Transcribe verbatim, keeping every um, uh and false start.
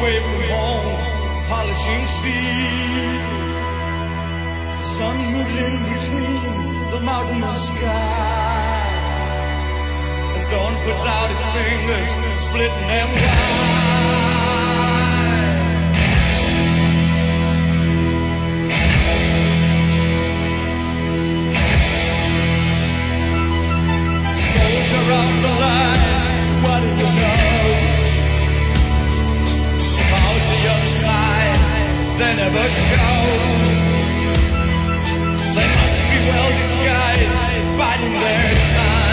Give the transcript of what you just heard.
away from home, polishing steel. The sun moves in between the mountain and sky, as dawn puts out its fingers, splitting them wide. Soldier of the line, what do you know about the other side? They never show. They must be well disguised, biding their time.